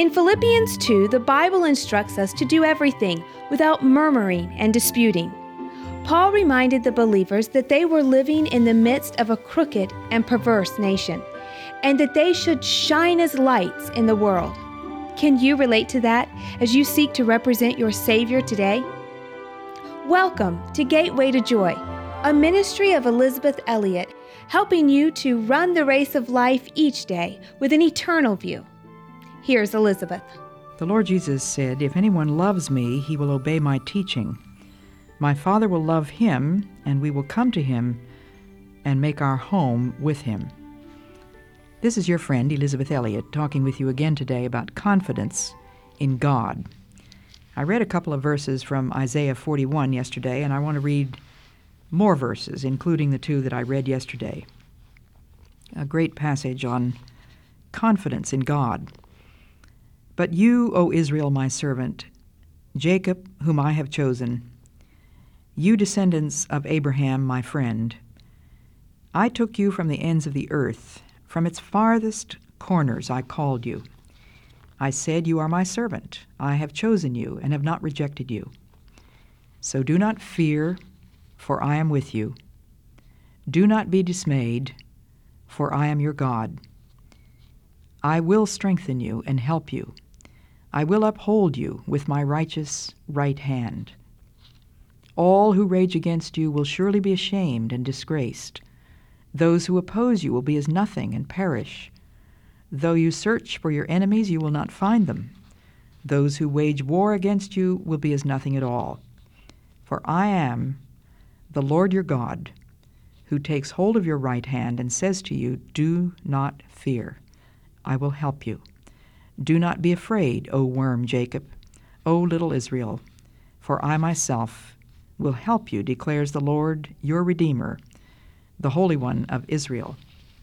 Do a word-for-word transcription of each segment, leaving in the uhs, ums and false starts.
In Philippians two, the Bible instructs us to do everything without murmuring and disputing. Paul reminded the believers that they were living in the midst of a crooked and perverse nation, and that they should shine as lights in the world. Can you relate to that as you seek to represent your Savior today? Welcome to Gateway to Joy, a ministry of Elizabeth Elliot, helping you to run the race of life each day with an eternal view. Here's Elizabeth. The Lord Jesus said, "If anyone loves me, he will obey my teaching. My Father will love him, and we will come to him and make our home with him." This is your friend, Elizabeth Elliot, talking with you again today about confidence in God. I read a couple of verses from Isaiah forty-one yesterday, and I want to read more verses, including the two that I read yesterday. A great passage on confidence in God. "But you, O Israel, my servant, Jacob, whom I have chosen, you descendants of Abraham, my friend, I took you from the ends of the earth. From its farthest corners I called you. I said, you are my servant. I have chosen you and have not rejected you. So do not fear, for I am with you. Do not be dismayed, for I am your God. I will strengthen you and help you. I will uphold you with my righteous right hand. All who rage against you will surely be ashamed and disgraced. Those who oppose you will be as nothing and perish. Though you search for your enemies, you will not find them. Those who wage war against you will be as nothing at all. For I am the Lord your God, who takes hold of your right hand and says to you, do not fear. I will help you. Do not be afraid, O worm Jacob, O little Israel, for I myself will help you, declares the Lord your Redeemer, the Holy One of Israel."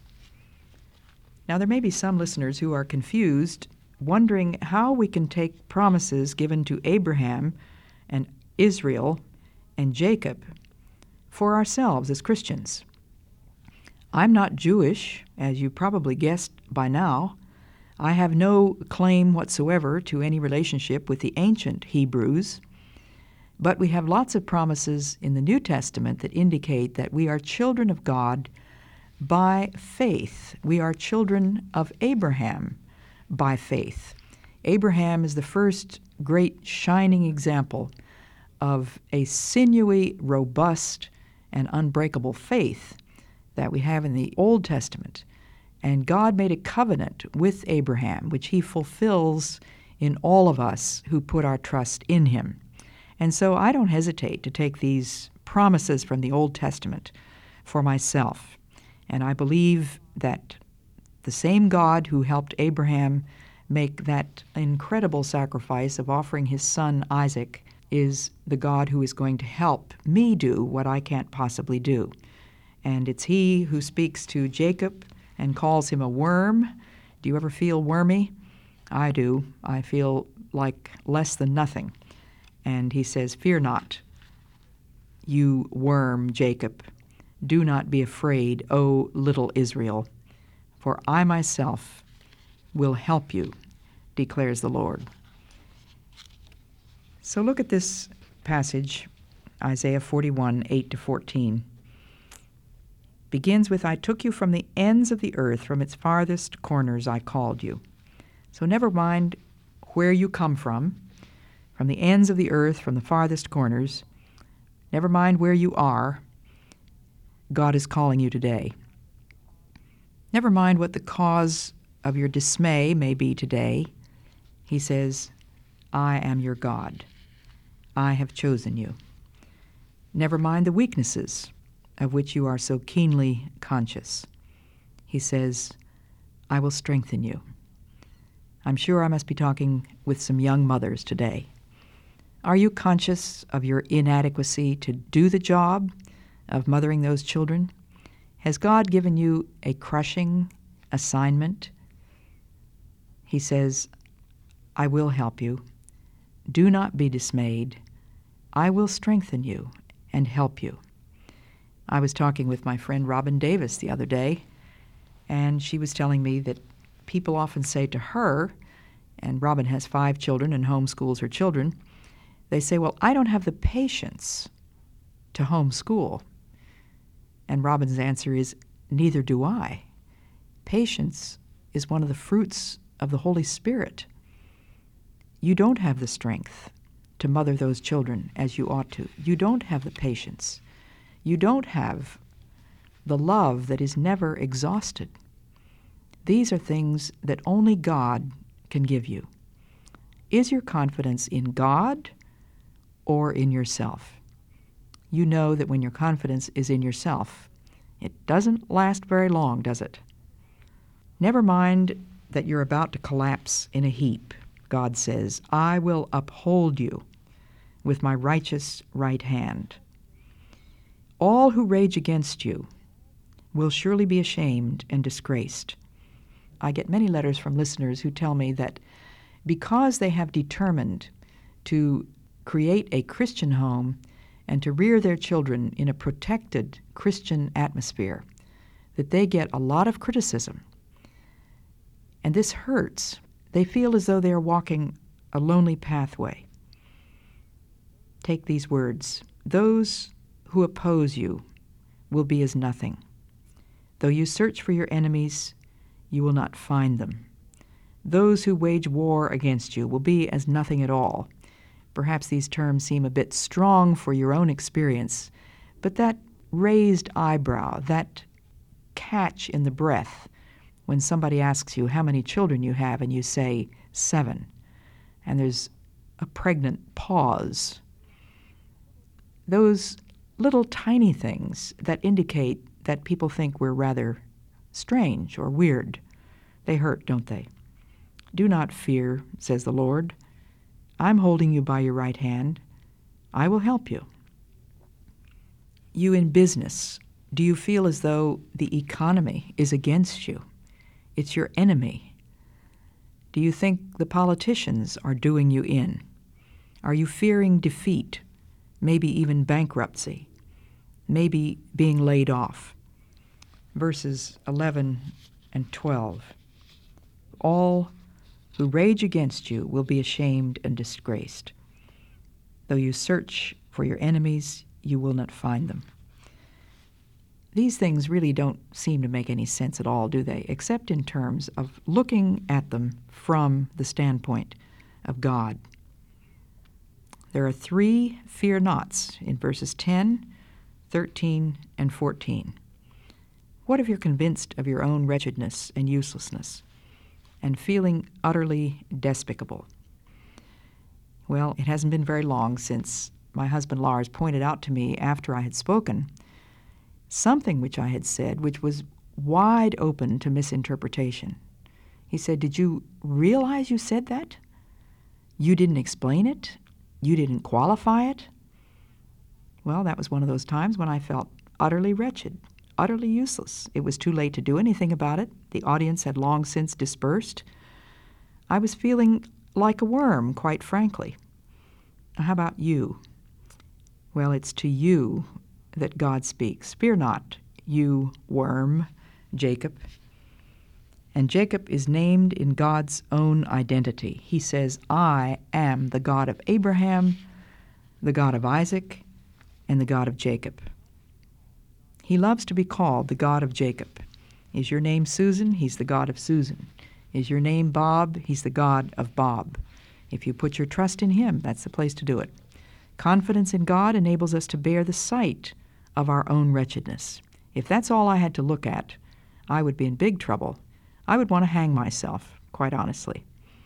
Now, there may be some listeners who are confused, wondering how we can take promises given to Abraham and Israel and Jacob for ourselves as Christians. I'm not Jewish, as you probably guessed by now. I have no claim whatsoever to any relationship with the ancient Hebrews, but we have lots of promises in the New Testament that indicate that we are children of God by faith. We are children of Abraham by faith. Abraham is the first great shining example of a sinewy, robust, and unbreakable faith that we have in the Old Testament. And God made a covenant with Abraham, which he fulfills in all of us who put our trust in him. And so I don't hesitate to take these promises from the Old Testament for myself. And I believe that the same God who helped Abraham make that incredible sacrifice of offering his son Isaac is the God who is going to help me do what I can't possibly do. And it's he who speaks to Jacob and calls him a worm. Do you ever feel wormy? I do. I feel like less than nothing. And he says, "Fear not, you worm Jacob. Do not be afraid, O little Israel, for I myself will help you, declares the Lord." So look at this passage, Isaiah forty-one, eight to fourteen. Begins with, "I took you from the ends of the earth, from its farthest corners I called you." So never mind where you come from, from the ends of the earth, from the farthest corners. Never mind where you are. God is calling you today. Never mind what the cause of your dismay may be today. He says, I am your God. I have chosen you. Never mind the weaknesses of which you are so keenly conscious. He says, I will strengthen you. I'm sure I must be talking with some young mothers today. Are you conscious of your inadequacy to do the job of mothering those children? Has God given you a crushing assignment? He says, I will help you. Do not be dismayed. I will strengthen you and help you. I was talking with my friend Robin Davis the other day, and she was telling me that people often say to her, and Robin has five children and homeschools her children, they say, well, I don't have the patience to homeschool. And Robin's answer is, neither do I. Patience is one of the fruits of the Holy Spirit. You don't have the strength to mother those children as you ought to. You don't have the patience. You don't have the love that is never exhausted. These are things that only God can give you. Is your confidence in God or in yourself? You know that when your confidence is in yourself, it doesn't last very long, does it? Never mind that you're about to collapse in a heap. God says, I will uphold you with my righteous right hand. All who rage against you will surely be ashamed and disgraced. I get many letters from listeners who tell me that because they have determined to create a Christian home and to rear their children in a protected Christian atmosphere, that they get a lot of criticism. And this hurts. They feel as though they are walking a lonely pathway. Take these words. Those who oppose you will be as nothing. Though you search for your enemies, you will not find them. Those who wage war against you will be as nothing at all. Perhaps these terms seem a bit strong for your own experience, but that raised eyebrow, that catch in the breath, when somebody asks you how many children you have and you say seven, and there's a pregnant pause, those little tiny things that indicate that people think we're rather strange or weird, they hurt, don't they? Do not fear, says the Lord. I'm holding you by your right hand. I will help you. You in business, do you feel as though the economy is against you? It's your enemy. Do you think the politicians are doing you in? Are you fearing defeat, maybe even bankruptcy, maybe being laid off? Verses eleven and twelve. All who rage against you will be ashamed and disgraced. Though you search for your enemies, you will not find them. These things really don't seem to make any sense at all, do they? Except in terms of looking at them from the standpoint of God. There are three fear nots in verses ten, thirteen, and fourteen. What if you're convinced of your own wretchedness and uselessness and feeling utterly despicable? Well, it hasn't been very long since my husband Lars pointed out to me after I had spoken something which I had said which was wide open to misinterpretation. He said, "Did you realize you said that? You didn't explain it? You didn't qualify it?" Well, that was one of those times when I felt utterly wretched, utterly useless. It was too late to do anything about it. The audience had long since dispersed. I was feeling like a worm, quite frankly. How about you? Well, it's to you that God speaks. Fear not, you worm, Jacob. And Jacob is named in God's own identity. He says, I am the God of Abraham, the God of Isaac, and the God of Jacob. He loves to be called the God of Jacob. Is your name Susan? He's the God of Susan. Is your name Bob? He's the God of Bob. If you put your trust in him, that's the place to do it. Confidence in God enables us to bear the sight of our own wretchedness. If that's all I had to look at, I would be in big trouble. I would want to hang myself, quite honestly.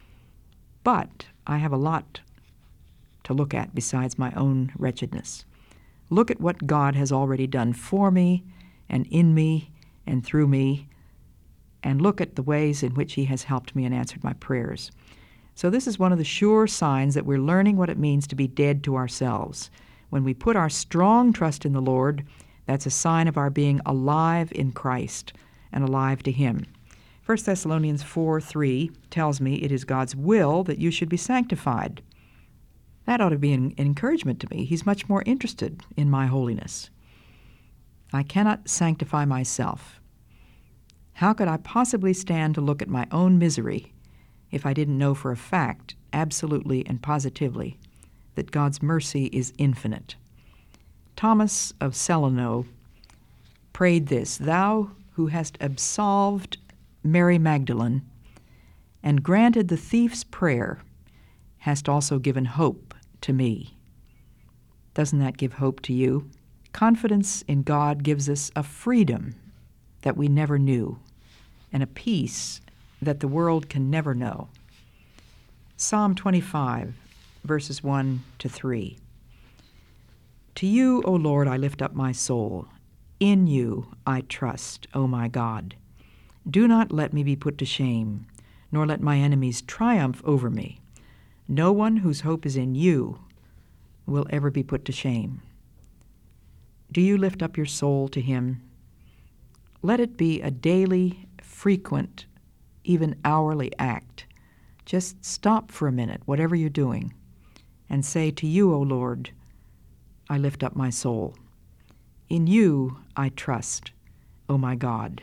But I have a lot to look at besides my own wretchedness. Look at what God has already done for me and in me and through me, and look at the ways in which he has helped me and answered my prayers. So this is one of the sure signs that we're learning what it means to be dead to ourselves. When we put our strong trust in the Lord, that's a sign of our being alive in Christ and alive to him. First Thessalonians four three tells me it is God's will that you should be sanctified. That ought to be an encouragement to me. He's much more interested in my holiness. I cannot sanctify myself. How could I possibly stand to look at my own misery if I didn't know for a fact, absolutely and positively, that God's mercy is infinite. Thomas of Celano prayed this, "Thou who hast absolved Mary Magdalene and granted the thief's prayer, hast also given hope to me." Doesn't that give hope to you? Confidence in God gives us a freedom that we never knew and a peace that the world can never know. Psalm twenty-five, verses one to three. To you, O Lord, I lift up my soul. In you I trust, O my God. Do not let me be put to shame, nor let my enemies triumph over me. No one whose hope is in you will ever be put to shame. Do you lift up your soul to him? Let it be a daily, frequent, even hourly act. Just stop for a minute, whatever you're doing, and say, to you, O Lord, I lift up my soul. In you I trust, O my God.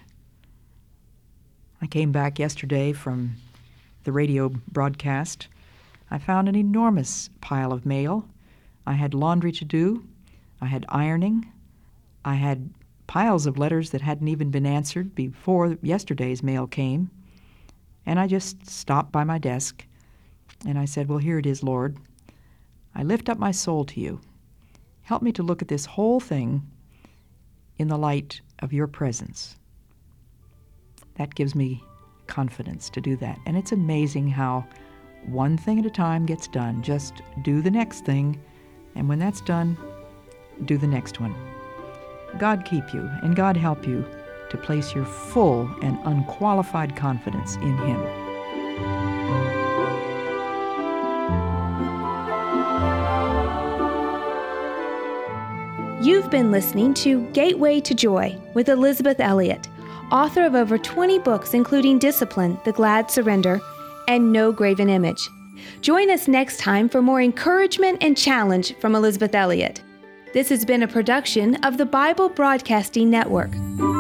I came back yesterday from the radio broadcast. I found an enormous pile of mail. I had laundry to do. I had ironing. I had piles of letters that hadn't even been answered before yesterday's mail came. And I just stopped by my desk, and I said, well, here it is, Lord. I lift up my soul to you. Help me to look at this whole thing in the light of your presence. That gives me confidence to do that. And it's amazing how one thing at a time gets done. Just do the next thing, and when that's done, do the next one. God keep you, and God help you to place your full and unqualified confidence in him. You've been listening to Gateway to Joy with Elisabeth Elliot, author of over twenty books including Discipline, The Glad Surrender, and No Graven Image. Join us next time for more encouragement and challenge from Elisabeth Elliot. This has been a production of the Bible Broadcasting Network.